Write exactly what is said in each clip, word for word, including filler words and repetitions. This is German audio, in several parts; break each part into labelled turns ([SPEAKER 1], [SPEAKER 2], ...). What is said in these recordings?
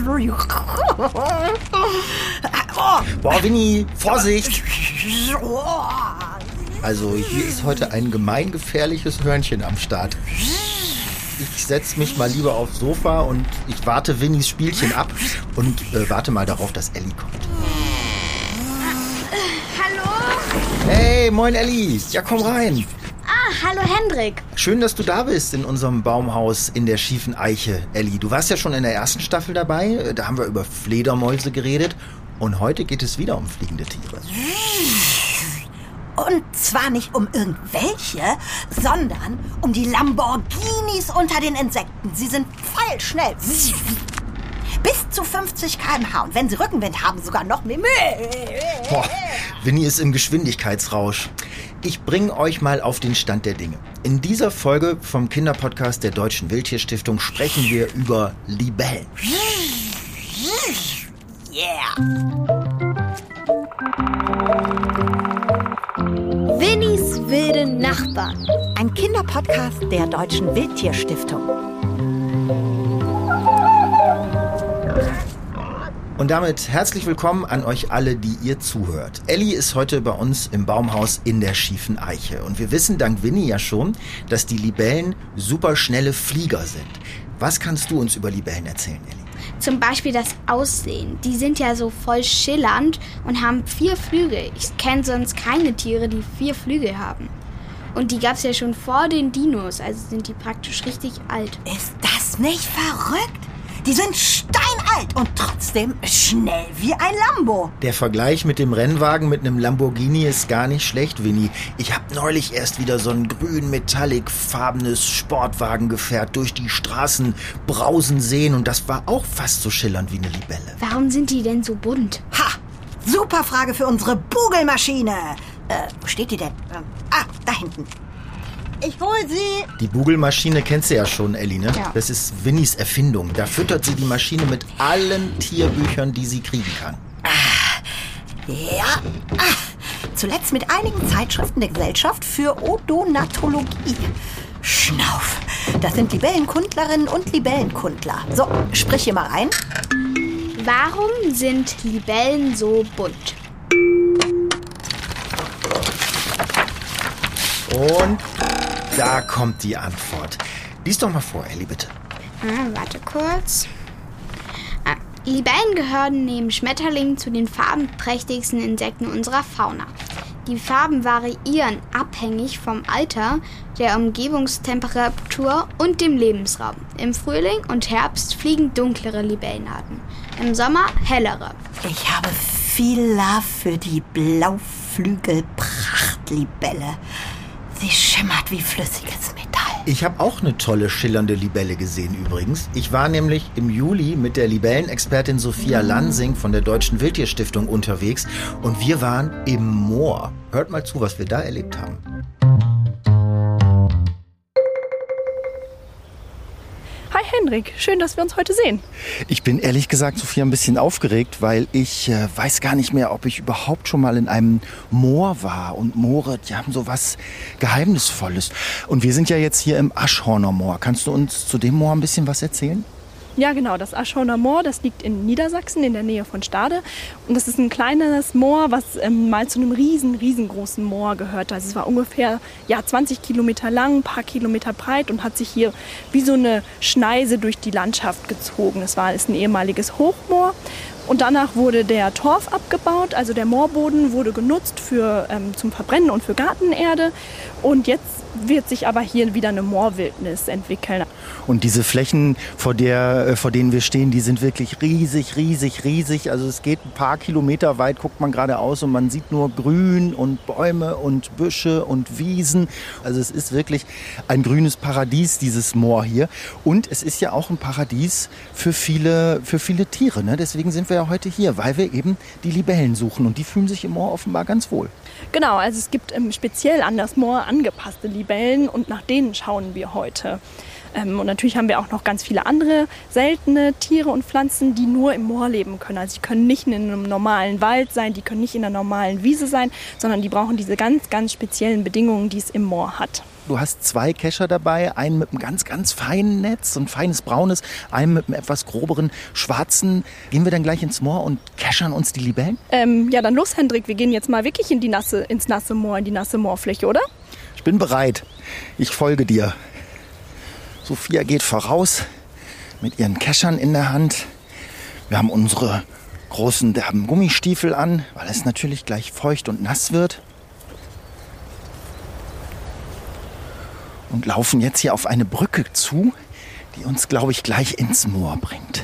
[SPEAKER 1] Boah, Winnie, Vorsicht! Also hier ist heute ein gemeingefährliches Hörnchen am Start. Ich setze mich mal lieber aufs Sofa und ich warte Winnies Spielchen ab und äh, warte mal darauf, dass Elli kommt.
[SPEAKER 2] Hallo?
[SPEAKER 1] Hey, moin Elli. Ja, komm rein.
[SPEAKER 2] Ah, hallo Hendrik.
[SPEAKER 1] Schön, dass du da bist in unserem Baumhaus in der schiefen Eiche. Elli, du warst ja schon in der ersten Staffel dabei. Da haben wir über Fledermäuse geredet. Und heute geht es wieder um fliegende Tiere.
[SPEAKER 3] Und zwar nicht um irgendwelche, sondern um die Lamborghinis unter den Insekten. Sie sind pfeilschnell. Bis zu fünfzig Kilometer pro Stunde. Und wenn sie Rückenwind haben, sogar noch mehr.
[SPEAKER 1] Boah, Winnie ist im Geschwindigkeitsrausch. Ich bringe euch mal auf den Stand der Dinge. In dieser Folge vom Kinderpodcast der Deutschen Wildtierstiftung sprechen wir über Libellen.
[SPEAKER 3] Yeah!
[SPEAKER 2] Winnies wilde Nachbarn.
[SPEAKER 3] Ein Kinderpodcast der Deutschen Wildtierstiftung.
[SPEAKER 1] Und damit herzlich willkommen an euch alle, die ihr zuhört. Elli ist heute bei uns im Baumhaus in der schiefen Eiche. Und wir wissen dank Winnie ja schon, dass die Libellen superschnelle Flieger sind. Was kannst du uns über Libellen erzählen, Elli?
[SPEAKER 2] Zum Beispiel das Aussehen. Die sind ja so voll schillernd und haben vier Flügel. Ich kenne sonst keine Tiere, die vier Flügel haben. Und die gab es ja schon vor den Dinos, also sind die praktisch richtig alt.
[SPEAKER 3] Ist das nicht verrückt? Die sind steinalt und trotzdem schnell wie ein Lambo.
[SPEAKER 1] Der Vergleich mit dem Rennwagen mit einem Lamborghini ist gar nicht schlecht, Winnie. Ich habe neulich erst wieder so ein grün metallic-farbenes Sportwagengefährt durch die Straßen brausen sehen und das war auch fast so schillernd wie eine Libelle.
[SPEAKER 2] Warum sind die denn so bunt?
[SPEAKER 3] Ha! Super Frage für unsere Bugelmaschine. Äh, wo steht die denn? Ähm, ah, da hinten. Ich hol sie.
[SPEAKER 1] Die Bugelmaschine kennst du ja schon, Elli, ne?
[SPEAKER 2] Ja.
[SPEAKER 1] Das ist Winnies Erfindung. Da füttert sie die Maschine mit allen Tierbüchern, die sie kriegen kann.
[SPEAKER 3] Ja. Ah. Zuletzt mit einigen Zeitschriften der Gesellschaft für Odonatologie. Schnauf. Das sind Libellenkundlerinnen und Libellenkundler. So, sprich hier mal rein.
[SPEAKER 2] Warum sind Libellen so bunt?
[SPEAKER 1] Und da kommt die Antwort. Lies doch mal vor, Elli, bitte.
[SPEAKER 2] Ah, warte kurz. Ah, Libellen gehören neben Schmetterlingen zu den farbenprächtigsten Insekten unserer Fauna. Die Farben variieren abhängig vom Alter, der Umgebungstemperatur und dem Lebensraum. Im Frühling und Herbst fliegen dunklere Libellenarten, im Sommer hellere.
[SPEAKER 3] Ich habe viel Love für die Blauflügelprachtlibelle. Sie schimmert wie flüssiges Metall.
[SPEAKER 1] Ich habe auch eine tolle schillernde Libelle gesehen übrigens. Ich war nämlich im Juli mit der Libellenexpertin Sophia Lansing von der Deutschen Wildtierstiftung unterwegs und wir waren im Moor. Hört mal zu, was wir da erlebt haben.
[SPEAKER 4] Hi Hendrik, schön, dass wir uns heute sehen.
[SPEAKER 1] Ich bin ehrlich gesagt, Sophia, ein bisschen aufgeregt, weil ich äh, weiß gar nicht mehr, ob ich überhaupt schon mal in einem Moor war. Und Moore, die haben so was Geheimnisvolles. Und wir sind ja jetzt hier im Aschhorner Moor. Kannst du uns zu dem Moor ein bisschen was erzählen?
[SPEAKER 4] Ja genau, das Aschhorner Moor, das liegt in Niedersachsen in der Nähe von Stade. Und das ist ein kleines Moor, was ähm, mal zu einem riesen, riesengroßen Moor gehört. Also es war ungefähr ja, zwanzig Kilometer lang, ein paar Kilometer breit und hat sich hier wie so eine Schneise durch die Landschaft gezogen. Es war ist ein ehemaliges Hochmoor. Und danach wurde der Torf abgebaut, also der Moorboden wurde genutzt für, ähm, zum Verbrennen und für Gartenerde. Und jetzt wird sich aber hier wieder eine Moorwildnis entwickeln.
[SPEAKER 1] Und diese Flächen, vor, der, vor denen wir stehen, die sind wirklich riesig, riesig, riesig. Also es geht ein paar Kilometer weit, guckt man geradeaus und man sieht nur Grün und Bäume und Büsche und Wiesen. Also es ist wirklich ein grünes Paradies, dieses Moor hier. Und es ist ja auch ein Paradies für viele, für viele Tiere. Ne? Deswegen sind wir ja heute hier, weil wir eben die Libellen suchen. Und die fühlen sich im Moor offenbar ganz wohl.
[SPEAKER 4] Genau, also es gibt ähm, speziell an das Moor angepasste Libellen und nach denen schauen wir heute. Ähm, und natürlich haben wir auch noch ganz viele andere seltene Tiere und Pflanzen, die nur im Moor leben können. Also die können nicht in einem normalen Wald sein, die können nicht in einer normalen Wiese sein, sondern die brauchen diese ganz, ganz speziellen Bedingungen, die es im Moor hat.
[SPEAKER 1] Du hast zwei Kescher dabei, einen mit einem ganz, ganz feinen Netz, ein feines braunes, einen mit einem etwas groberen schwarzen. Gehen wir dann gleich ins Moor und keschern uns die Libellen?
[SPEAKER 4] Ähm, ja, dann los, Hendrik. Wir gehen jetzt mal wirklich in die nasse, ins nasse Moor, in die nasse Moorfläche, oder?
[SPEAKER 1] Ich bin bereit. Ich folge dir. Sophia geht voraus mit ihren Keschern in der Hand. Wir haben unsere großen derben Gummistiefel an, weil es natürlich gleich feucht und nass wird. Und laufen jetzt hier auf eine Brücke zu, die uns, glaube ich, gleich ins Moor bringt.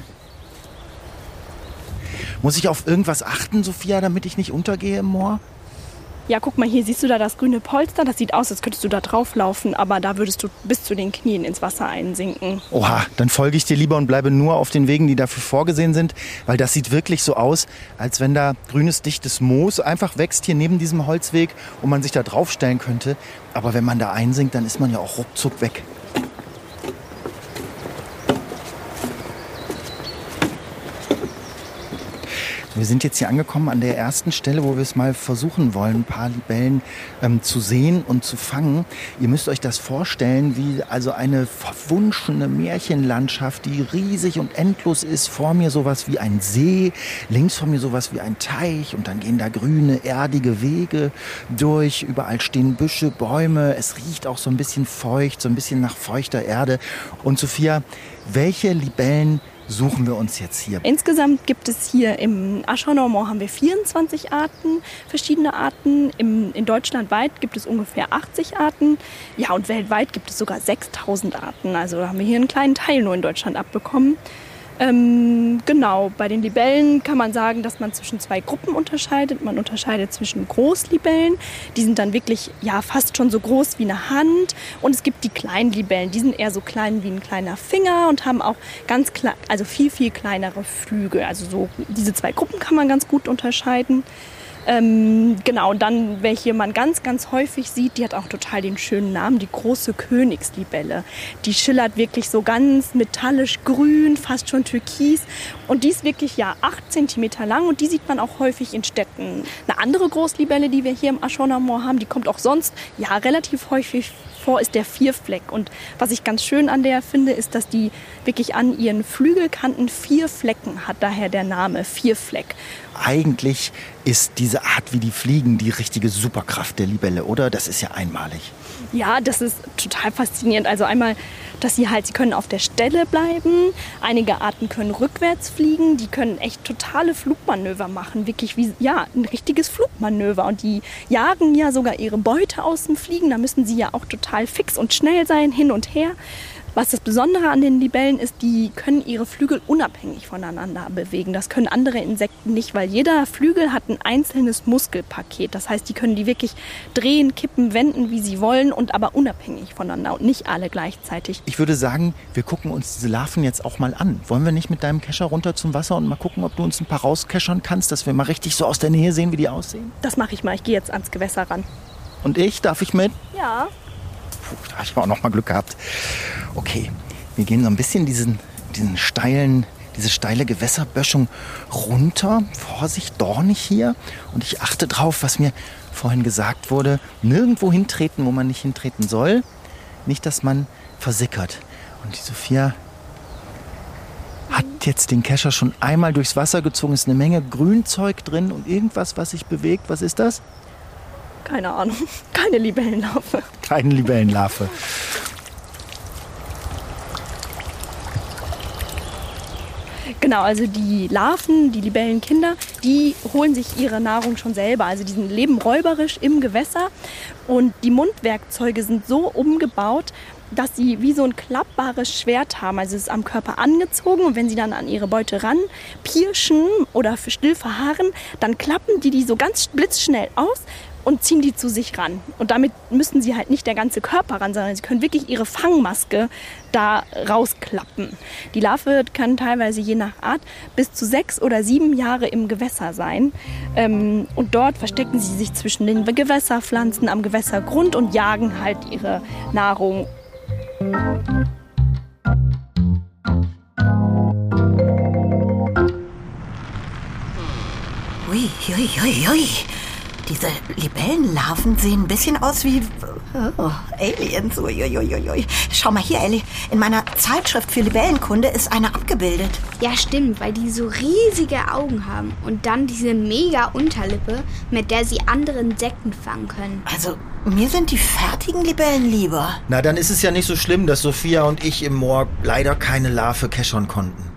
[SPEAKER 1] Muss ich auf irgendwas achten, Sophia, damit ich nicht untergehe im Moor?
[SPEAKER 4] Ja, guck mal, hier siehst du da das grüne Polster. Das sieht aus, als könntest du da drauf laufen, aber da würdest du bis zu den Knien ins Wasser einsinken.
[SPEAKER 1] Oha, dann folge ich dir lieber und bleibe nur auf den Wegen, die dafür vorgesehen sind, weil das sieht wirklich so aus, als wenn da grünes, dichtes Moos einfach wächst hier neben diesem Holzweg und man sich da draufstellen könnte. Aber wenn man da einsinkt, dann ist man ja auch ruckzuck weg. Wir sind jetzt hier angekommen an der ersten Stelle, wo wir es mal versuchen wollen, ein paar Libellen ähm, zu sehen und zu fangen. Ihr müsst euch das vorstellen, wie also eine verwunschene Märchenlandschaft, die riesig und endlos ist. Vor mir sowas wie ein See, links von mir sowas wie ein Teich und dann gehen da grüne, erdige Wege durch. Überall stehen Büsche, Bäume. Es riecht auch so ein bisschen feucht, so ein bisschen nach feuchter Erde. Und Sophia, welche Libellen suchen wir uns jetzt hier?
[SPEAKER 4] Insgesamt gibt es hier im Aschauer Moor haben wir vierundzwanzig Arten, verschiedene Arten. Im, in Deutschland weit gibt es ungefähr achtzig Arten. Ja, und weltweit gibt es sogar sechstausend Arten. Also da haben wir hier einen kleinen Teil nur in Deutschland abbekommen. Ähm, genau, bei den Libellen kann man sagen, dass man zwischen zwei Gruppen unterscheidet. Man unterscheidet zwischen Großlibellen, die sind dann wirklich ja fast schon so groß wie eine Hand. Und es gibt die kleinen Libellen, die sind eher so klein wie ein kleiner Finger und haben auch ganz klein, also viel, viel kleinere Flügel. Also so diese zwei Gruppen kann man ganz gut unterscheiden. Ähm, genau, und dann, welche man ganz, ganz häufig sieht, die hat auch total den schönen Namen, die große Königslibelle. Die schillert wirklich so ganz metallisch grün, fast schon türkis. Und die ist wirklich ja acht Zentimeter lang und die sieht man auch häufig in Städten. Eine andere Großlibelle, die wir hier im Aschauer Moor haben, die kommt auch sonst ja relativ häufig vor, ist der Vierfleck. Und was ich ganz schön an der finde, ist, dass die wirklich an ihren Flügelkanten vier Flecken hat, daher der Name Vierfleck.
[SPEAKER 1] Eigentlich ist diese Art, wie die fliegen, die richtige Superkraft der Libelle, oder? Das ist ja einmalig.
[SPEAKER 4] Ja, das ist total faszinierend. Also einmal, dass sie halt, sie können auf der Stelle bleiben. Einige Arten können rückwärts fliegen. Die können echt totale Flugmanöver machen. Wirklich wie, ja, ein richtiges Flugmanöver. Und die jagen ja sogar ihre Beute aus dem Fliegen. Da müssen sie ja auch total fix und schnell sein, hin und her. Was das Besondere an den Libellen ist, die können ihre Flügel unabhängig voneinander bewegen. Das können andere Insekten nicht, weil jeder Flügel hat ein einzelnes Muskelpaket. Das heißt, die können die wirklich drehen, kippen, wenden, wie sie wollen, und aber unabhängig voneinander und nicht alle gleichzeitig.
[SPEAKER 1] Ich würde sagen, wir gucken uns diese Larven jetzt auch mal an. Wollen wir nicht mit deinem Kescher runter zum Wasser und mal gucken, ob du uns ein paar rauskeschern kannst, dass wir mal richtig so aus der Nähe sehen, wie die aussehen?
[SPEAKER 4] Das mache ich mal. Ich gehe jetzt ans Gewässer ran.
[SPEAKER 1] Und ich? Darf ich mit?
[SPEAKER 4] Ja.
[SPEAKER 1] Puh, da habe ich auch noch mal Glück gehabt. Okay, wir gehen so ein bisschen diesen, diesen steilen, diese steile Gewässerböschung runter. Vorsicht, dornig hier. Und ich achte drauf, was mir vorhin gesagt wurde. Nirgendwo hintreten, wo man nicht hintreten soll. Nicht, dass man versickert. Und die Sophia hat jetzt den Kescher schon einmal durchs Wasser gezogen. Es ist eine Menge Grünzeug drin und irgendwas, was sich bewegt. Was ist das?
[SPEAKER 4] Keine Ahnung. Keine Libellenlarve.
[SPEAKER 1] Keine Libellenlarve.
[SPEAKER 4] Genau, also die Larven, die Libellenkinder, die holen sich ihre Nahrung schon selber. Also die sind leben räuberisch im Gewässer und die Mundwerkzeuge sind so umgebaut, dass sie wie so ein klappbares Schwert haben. Also es ist am Körper angezogen und wenn sie dann an ihre Beute ran pirschen oder still verharren, dann klappen die die so ganz blitzschnell aus und ziehen die zu sich ran. Und damit müssen sie halt nicht der ganze Körper ran, sondern sie können wirklich ihre Fangmaske da rausklappen. Die Larve kann teilweise je nach Art bis zu sechs oder sieben Jahre im Gewässer sein. Ähm, und dort verstecken sie sich zwischen den Gewässerpflanzen am Gewässergrund und jagen halt ihre Nahrung.
[SPEAKER 3] Hui, hui, hui. Diese Libellenlarven sehen ein bisschen aus wie oh, Aliens. Ui, ui, ui, ui. Schau mal hier, Ellie. In meiner Zeitschrift für Libellenkunde ist eine abgebildet.
[SPEAKER 2] Ja, stimmt, weil die so riesige Augen haben und dann diese mega Unterlippe, mit der sie andere Insekten fangen können.
[SPEAKER 3] Also, mir sind die fertigen Libellen lieber.
[SPEAKER 1] Na, dann ist es ja nicht so schlimm, dass Sophia und ich im Moor leider keine Larve keschern konnten.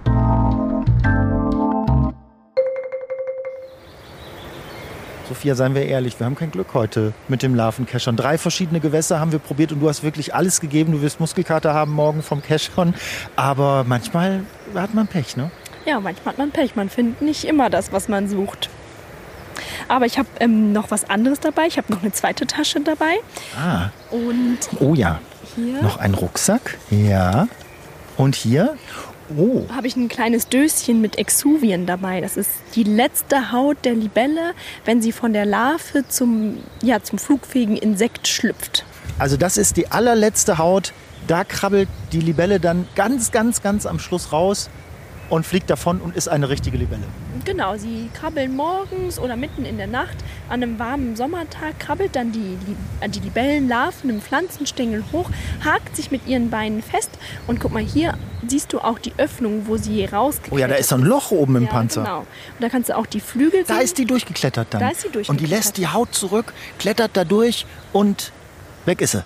[SPEAKER 1] Sophia, seien wir ehrlich, wir haben kein Glück heute mit dem Larvenkeschern. Drei verschiedene Gewässer haben wir probiert und du hast wirklich alles gegeben. Du wirst Muskelkater haben morgen vom Keschern. Aber manchmal hat man Pech, ne?
[SPEAKER 4] Ja, manchmal hat man Pech. Man findet nicht immer das, was man sucht. Aber ich habe ähm, noch was anderes dabei. Ich habe noch eine zweite Tasche dabei.
[SPEAKER 1] Ah.
[SPEAKER 4] Und
[SPEAKER 1] oh ja.
[SPEAKER 4] Hier
[SPEAKER 1] noch ein Rucksack. Ja. Und hier? Oh.
[SPEAKER 4] Habe ich ein kleines Döschen mit Exuvien dabei. Das ist die letzte Haut der Libelle, wenn sie von der Larve zum, ja, zum flugfähigen Insekt schlüpft.
[SPEAKER 1] Also das ist die allerletzte Haut. Da krabbelt die Libelle dann ganz, ganz, ganz am Schluss raus und fliegt davon und ist eine richtige Libelle.
[SPEAKER 4] Genau, sie krabbeln morgens oder mitten in der Nacht an einem warmen Sommertag, krabbelt dann die, die Libellenlarven im Pflanzenstängel hoch, hakt sich mit ihren Beinen fest und guck mal, hier siehst du auch die Öffnung, wo sie rausgeklettert.
[SPEAKER 1] Oh ja, da ist so ein Loch oben im
[SPEAKER 4] ja,
[SPEAKER 1] Panzer.
[SPEAKER 4] Genau. Und da kannst du auch die Flügel sehen.
[SPEAKER 1] Da ist die durchgeklettert dann.
[SPEAKER 4] Da ist sie durchgeklettert.
[SPEAKER 1] Und die lässt die Haut zurück, klettert da durch und weg ist sie.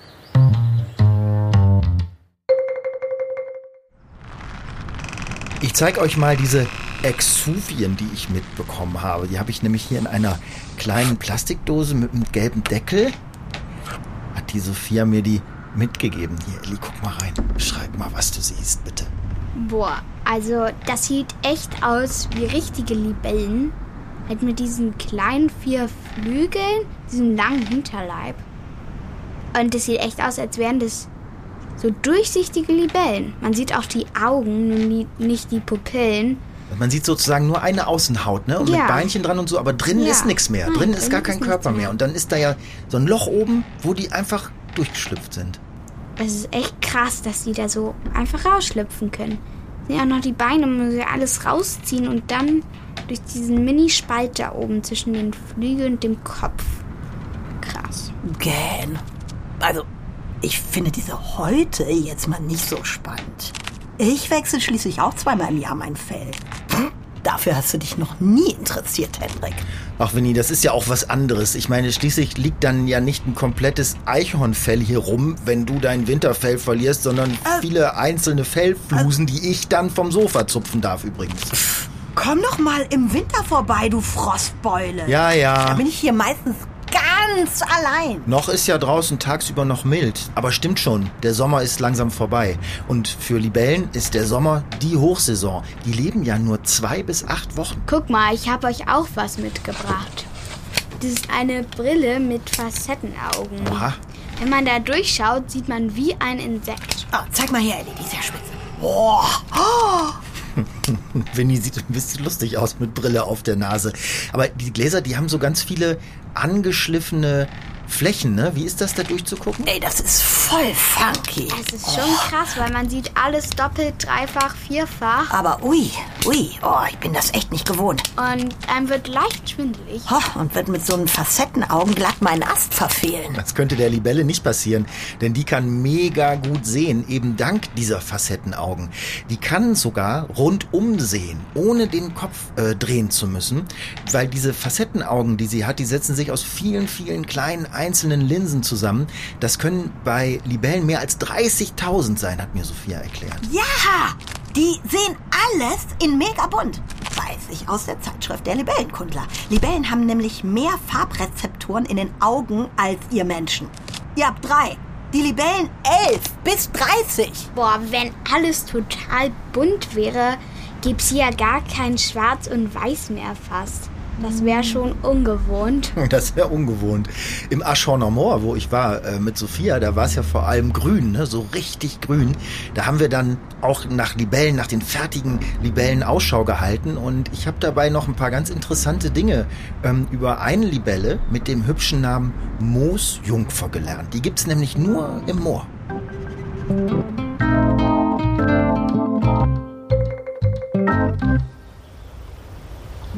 [SPEAKER 1] Ich zeige euch mal diese Exuvien, die ich mitbekommen habe. Die habe ich nämlich hier in einer kleinen Plastikdose mit einem gelben Deckel. Hat die Sophia mir die mitgegeben. Hier, Elli, guck mal rein. Beschreib mal, was du siehst, bitte.
[SPEAKER 2] Boah, also das sieht echt aus wie richtige Libellen. Halt mit diesen kleinen vier Flügeln, diesem langen Hinterleib. Und das sieht echt aus, als wären das so durchsichtige Libellen. Man sieht auch die Augen, nur nicht die Pupillen.
[SPEAKER 1] Man sieht sozusagen nur eine Außenhaut, ne? Und
[SPEAKER 2] ja.
[SPEAKER 1] mit Beinchen dran und so, aber drinnen
[SPEAKER 2] ja.
[SPEAKER 1] ist nichts mehr.
[SPEAKER 2] Nein,
[SPEAKER 1] drinnen ist gar kein
[SPEAKER 2] ist
[SPEAKER 1] Körper mehr.
[SPEAKER 2] mehr.
[SPEAKER 1] Und dann ist da ja so ein Loch oben, wo die einfach durchgeschlüpft sind.
[SPEAKER 2] Das ist echt krass, dass die da so einfach rausschlüpfen können. Sind ja auch noch die Beine, man muss ja alles rausziehen und dann durch diesen Mini-Spalt da oben zwischen den Flügeln und dem Kopf. Krass.
[SPEAKER 3] Gähn. Also, ich finde diese Häute jetzt mal nicht so spannend. Ich wechsle schließlich auch zweimal im Jahr mein Fell. Dafür hast du dich noch nie interessiert, Henrik.
[SPEAKER 1] Ach, Winnie, das ist ja auch was anderes. Ich meine, schließlich liegt dann ja nicht ein komplettes Eichhornfell hier rum, wenn du dein Winterfell verlierst, sondern äh, viele einzelne Fellflusen, äh, die ich dann vom Sofa zupfen darf übrigens.
[SPEAKER 3] Komm doch mal im Winter vorbei, du Frostbeule.
[SPEAKER 1] Ja, ja.
[SPEAKER 3] Da bin ich hier meistens ganz allein.
[SPEAKER 1] Noch ist ja draußen tagsüber noch mild. Aber stimmt schon, der Sommer ist langsam vorbei. Und für Libellen ist der Sommer die Hochsaison. Die leben ja nur zwei bis acht Wochen.
[SPEAKER 2] Guck mal, ich habe euch auch was mitgebracht. Das ist eine Brille mit Facettenaugen.
[SPEAKER 1] Aha.
[SPEAKER 2] Wenn man da durchschaut, sieht man wie ein Insekt.
[SPEAKER 3] Oh, zeig mal her, Elli, die ist ja spitze. Boah. Oh.
[SPEAKER 1] Winnie sieht ein bisschen lustig aus mit Brille auf der Nase. Aber die Gläser, die haben so ganz viele angeschliffene Flächen, ne? Wie ist das, da durchzugucken?
[SPEAKER 3] Ey, das ist voll funky.
[SPEAKER 2] Das ist schon oh. krass, weil man sieht alles doppelt, dreifach, vierfach.
[SPEAKER 3] Aber ui, ui, oh, ich bin das echt nicht gewohnt.
[SPEAKER 2] Und einem wird leicht schwindelig.
[SPEAKER 3] Oh, und wird mit so einem Facettenaugen glatt meinen Ast verfehlen.
[SPEAKER 1] Das könnte der Libelle nicht passieren, denn die kann mega gut sehen, eben dank dieser Facettenaugen. Die kann sogar rundum sehen, ohne den Kopf äh, drehen zu müssen, weil diese Facettenaugen, die sie hat, die setzen sich aus vielen, vielen kleinen einzelnen Linsen zusammen. Das können bei Libellen mehr als dreißigtausend sein, hat mir Sophia erklärt.
[SPEAKER 3] Ja, die sehen alles in mega bunt. Weiß ich aus der Zeitschrift der Libellenkundler. Libellen haben nämlich mehr Farbrezeptoren in den Augen als ihr Menschen. Ihr habt drei. Die Libellen elf bis dreißig.
[SPEAKER 2] Boah, wenn alles total bunt wäre, gäbe es ja gar kein Schwarz und Weiß mehr fast. Das wäre schon ungewohnt.
[SPEAKER 1] Das wäre ungewohnt. Im Aschhorner Moor, wo ich war äh, mit Sophia, da war es ja vor allem grün, ne? So richtig grün. Da haben wir dann auch nach Libellen, nach den fertigen Libellen Ausschau gehalten. Und ich habe dabei noch ein paar ganz interessante Dinge ähm, über eine Libelle mit dem hübschen Namen Moosjungfer gelernt. Die gibt's nämlich nur im Moor.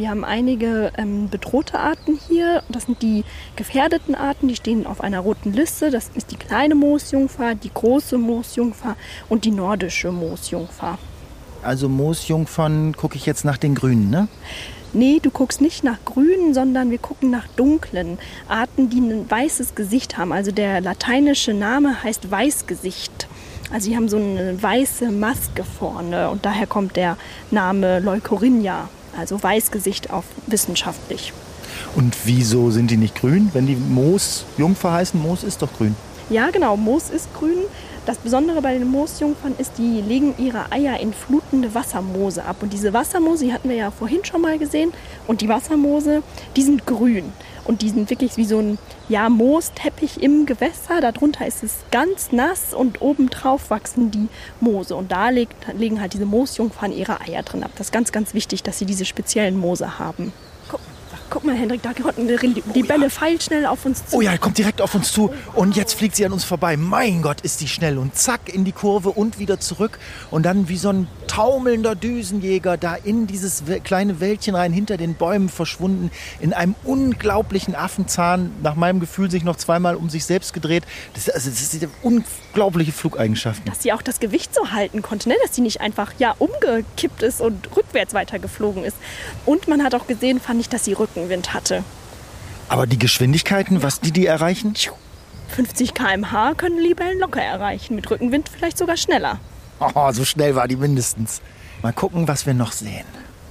[SPEAKER 4] wir haben einige ähm, bedrohte Arten hier. Das sind die gefährdeten Arten, die stehen auf einer roten Liste. Das ist die kleine Moosjungfer, die große Moosjungfer und die nordische Moosjungfer.
[SPEAKER 1] Also Moosjungfern gucke ich jetzt nach den Grünen, ne?
[SPEAKER 4] Nee, du guckst nicht nach grünen, sondern wir gucken nach dunklen Arten, die ein weißes Gesicht haben. Also der lateinische Name heißt Weißgesicht. Also die haben so eine weiße Maske vorne und daher kommt der Name Leucorinja, also Weißgesicht auf wissenschaftlich.
[SPEAKER 1] Und wieso sind die nicht grün? Wenn die Moosjungfer heißen, Moos ist doch grün.
[SPEAKER 4] Ja, genau, Moos ist grün. Das Besondere bei den Moosjungfern ist, die legen ihre Eier in flutende Wassermoose ab. Und diese Wassermoose, die hatten wir ja vorhin schon mal gesehen. Und die Wassermoose, die sind grün. Und die sind wirklich wie so ein ja, Moosteppich im Gewässer. Darunter ist es ganz nass und obendrauf wachsen die Moose. Und da legt, legen halt diese Moosjungfern ihre Eier drin ab. Das ist ganz, ganz wichtig, dass sie diese speziellen Moose haben. Guck, guck mal, Hendrik, da kommt eine Libelle pfeilschnell auf uns zu.
[SPEAKER 1] Oh ja, kommt direkt auf uns zu. Und jetzt fliegt sie an uns vorbei. Mein Gott, ist die schnell. Und zack, in die Kurve und wieder zurück. Und dann wie so ein taumelnder Düsenjäger da in dieses kleine Wäldchen rein, hinter den Bäumen verschwunden, in einem unglaublichen Affenzahn, nach meinem Gefühl sich noch zweimal um sich selbst gedreht. Das, also, das sind unglaubliche Flugeigenschaften.
[SPEAKER 4] Dass sie auch das Gewicht so halten konnte, ne? Dass sie nicht einfach ja, umgekippt ist und rückwärts weitergeflogen ist. Und man hat auch gesehen, fand ich, dass sie Rückenwind hatte.
[SPEAKER 1] Aber die Geschwindigkeiten, was die die erreichen?
[SPEAKER 4] fünfzig Kilometer pro Stunde können Libellen locker erreichen, mit Rückenwind vielleicht sogar schneller.
[SPEAKER 1] Oh, so schnell war die mindestens. Mal gucken, was wir noch sehen.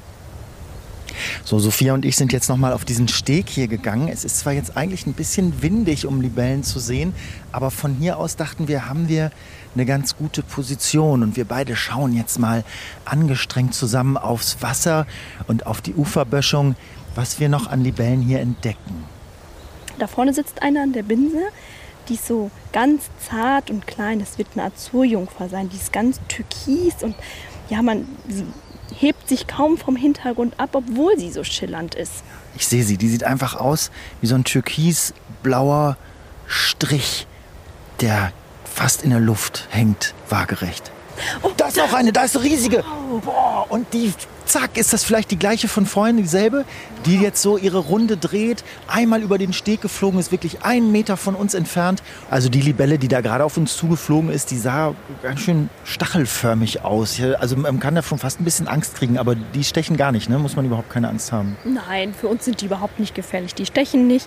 [SPEAKER 1] So, Sophia und ich sind jetzt noch mal auf diesen Steg hier gegangen. Es ist zwar jetzt eigentlich ein bisschen windig, um Libellen zu sehen, aber von hier aus dachten wir, haben wir eine ganz gute Position. Und wir beide schauen jetzt mal angestrengt zusammen aufs Wasser und auf die Uferböschung, was wir noch an Libellen hier entdecken.
[SPEAKER 4] Da vorne sitzt einer an der Binse. Die ist so ganz zart und klein. Das wird eine Azurjungfer sein. Die ist ganz türkis und ja, man hebt sich kaum vom Hintergrund ab, obwohl sie so schillernd ist.
[SPEAKER 1] Ich sehe sie. Die sieht einfach aus wie so ein türkisblauer Strich, der fast in der Luft hängt, waagerecht. Oh, da ist noch eine, da ist eine riesige. Boah, und die, zack, ist das vielleicht die gleiche von vorhin, dieselbe, die jetzt so ihre Runde dreht, einmal über den Steg geflogen ist, wirklich einen Meter von uns entfernt. Also die Libelle, die da gerade auf uns zugeflogen ist, die sah ganz schön stachelförmig aus. Also man kann davon fast ein bisschen Angst kriegen, aber die stechen gar nicht, ne? Muss man überhaupt keine Angst haben.
[SPEAKER 4] Nein, für uns sind die überhaupt nicht gefährlich. Die stechen nicht.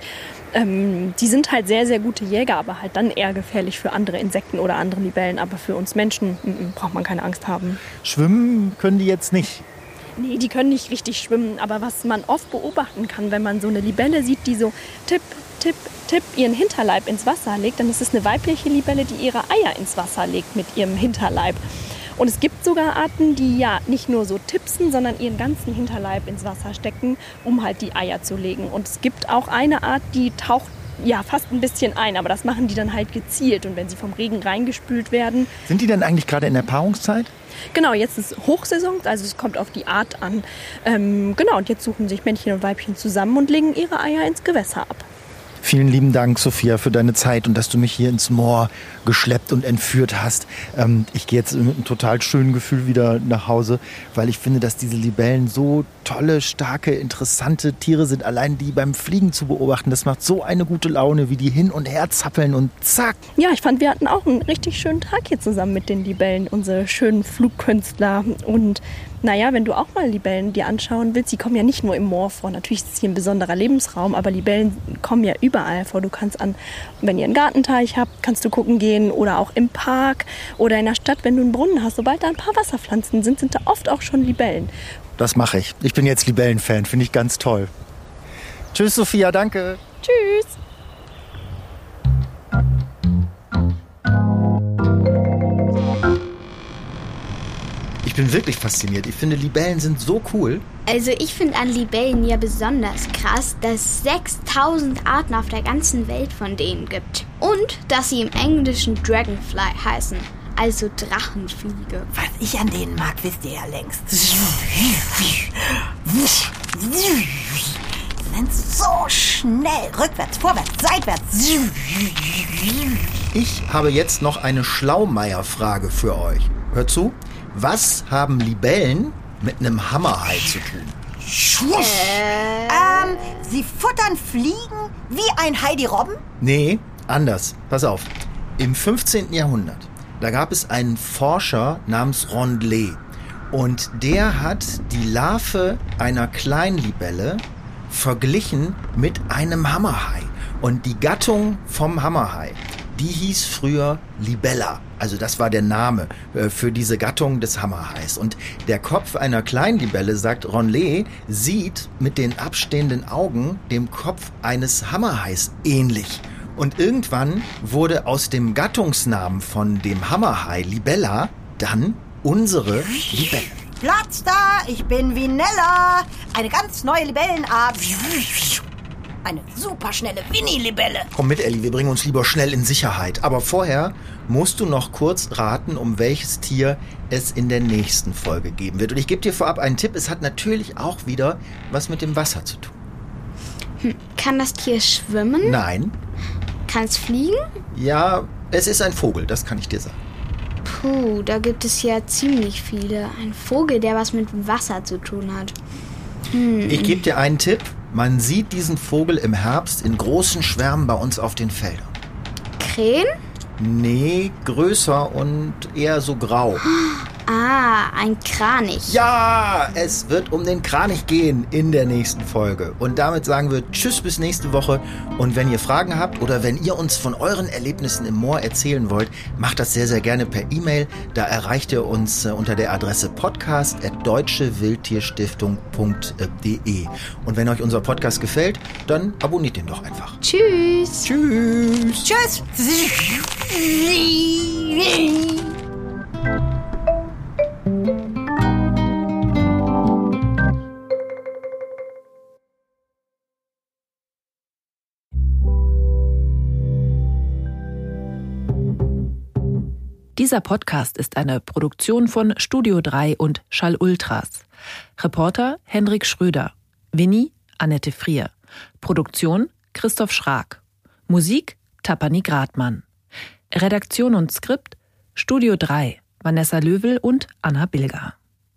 [SPEAKER 4] Ähm, die sind halt sehr, sehr gute Jäger, aber halt dann eher gefährlich für andere Insekten oder andere Libellen. Aber für uns Menschen m-m, braucht man keine Angst haben.
[SPEAKER 1] Schwimmen können die jetzt nicht?
[SPEAKER 4] Nee, die können nicht richtig schwimmen. Aber was man oft beobachten kann, wenn man so eine Libelle sieht, die so tipp, tipp, tipp ihren Hinterleib ins Wasser legt, dann ist es eine weibliche Libelle, die ihre Eier ins Wasser legt mit ihrem Hinterleib. Und es gibt sogar Arten, die ja nicht nur so tipsen, sondern ihren ganzen Hinterleib ins Wasser stecken, um halt die Eier zu legen. Und es gibt auch eine Art, die taucht ja fast ein bisschen ein, aber das machen die dann halt gezielt. Und wenn sie vom Regen reingespült werden...
[SPEAKER 1] Sind die denn eigentlich gerade in der Paarungszeit?
[SPEAKER 4] Genau, jetzt ist Hochsaison, also es kommt auf die Art an. Ähm, genau, und jetzt suchen sich Männchen und Weibchen zusammen und legen ihre Eier ins Gewässer ab.
[SPEAKER 1] Vielen lieben Dank, Sophia, für deine Zeit und dass du mich hier ins Moor geschleppt und entführt hast. Ähm, ich gehe jetzt mit einem total schönen Gefühl wieder nach Hause, weil ich finde, dass diese Libellen so tolle, starke, interessante Tiere sind. Allein die beim Fliegen zu beobachten, das macht so eine gute Laune, wie die hin und her zappeln und zack.
[SPEAKER 4] Ja, ich fand, wir hatten auch einen richtig schönen Tag hier zusammen mit den Libellen, unsere schönen Flugkünstler. Und naja, wenn du auch mal Libellen dir anschauen willst, die kommen ja nicht nur im Moor vor. Natürlich ist es hier ein besonderer Lebensraum, aber Libellen kommen ja überall vor. Du kannst an, wenn ihr einen Gartenteich habt, kannst du gucken gehen oder auch im Park oder in der Stadt, wenn du einen Brunnen hast. Sobald da ein paar Wasserpflanzen sind, sind da oft auch schon Libellen.
[SPEAKER 1] Das mache ich. Ich bin jetzt Libellenfan, finde ich ganz toll. Tschüss, Sophia, danke.
[SPEAKER 4] Tschüss.
[SPEAKER 1] Ich bin wirklich fasziniert. Ich finde, Libellen sind so cool.
[SPEAKER 2] Also ich finde an Libellen ja besonders krass, dass es sechstausend Arten auf der ganzen Welt von denen gibt. Und dass sie im Englischen Dragonfly heißen, also Drachenfliege.
[SPEAKER 3] Was ich an denen mag, wisst ihr ja längst. Sie sind so schnell. Rückwärts, vorwärts, seitwärts.
[SPEAKER 1] Ich habe jetzt noch eine Schlaumeier-Frage für euch. Hört zu. Was haben Libellen mit einem Hammerhai zu tun?
[SPEAKER 3] Äh. Ähm, sie futtern Fliegen wie ein Heidi Robben?
[SPEAKER 1] Nee, anders. Pass auf. Im fünfzehnten Jahrhundert, da gab es einen Forscher namens Rondelet. Und der hat die Larve einer Kleinlibelle verglichen mit einem Hammerhai. Und die Gattung vom Hammerhai, die hieß früher Libella. Also das war der Name äh, für diese Gattung des Hammerhais. Und der Kopf einer Kleinlibelle, sagt Rondelet, sieht mit den abstehenden Augen dem Kopf eines Hammerhais ähnlich. Und irgendwann wurde aus dem Gattungsnamen von dem Hammerhai Libella dann unsere Libelle.
[SPEAKER 3] Platz da, ich bin Vinella. Eine ganz neue Libellenart. Eine superschnelle Winnie-Libelle.
[SPEAKER 1] Komm mit, Elli, wir bringen uns lieber schnell in Sicherheit. Aber vorher musst du noch kurz raten, um welches Tier es in der nächsten Folge geben wird. Und ich gebe dir vorab einen Tipp. Es hat natürlich auch wieder was mit dem Wasser zu tun.
[SPEAKER 2] Hm. Kann das Tier schwimmen?
[SPEAKER 1] Nein.
[SPEAKER 2] Kann es fliegen?
[SPEAKER 1] Ja, es ist ein Vogel, das kann ich dir sagen.
[SPEAKER 2] Puh, da gibt es ja ziemlich viele. Ein Vogel, der was mit Wasser zu tun hat. Hm.
[SPEAKER 1] Ich gebe dir einen Tipp. Man sieht diesen Vogel im Herbst in großen Schwärmen bei uns auf den Feldern.
[SPEAKER 2] Krähen?
[SPEAKER 1] Nee, größer und eher so grau.
[SPEAKER 2] Ah, ein Kranich.
[SPEAKER 1] Ja, es wird um den Kranich gehen in der nächsten Folge. Und damit sagen wir Tschüss bis nächste Woche. Und wenn ihr Fragen habt oder wenn ihr uns von euren Erlebnissen im Moor erzählen wollt, macht das sehr, sehr gerne per E-Mail. Da erreicht ihr uns unter der Adresse podcast at deutsche wildtierstiftung punkt de. Und wenn euch unser Podcast gefällt, dann abonniert ihn doch einfach.
[SPEAKER 2] Tschüss.
[SPEAKER 1] Tschüss.
[SPEAKER 3] Tschüss.
[SPEAKER 5] Dieser Podcast ist eine Produktion von Studio drei und Schall Ultras. Reporter Hendrik Schröder. Winnie Annette Frier. Produktion Christoph Schrag. Musik Tapani Gradmann. Redaktion und Skript Studio drei Vanessa Löwel und Anna Bilger.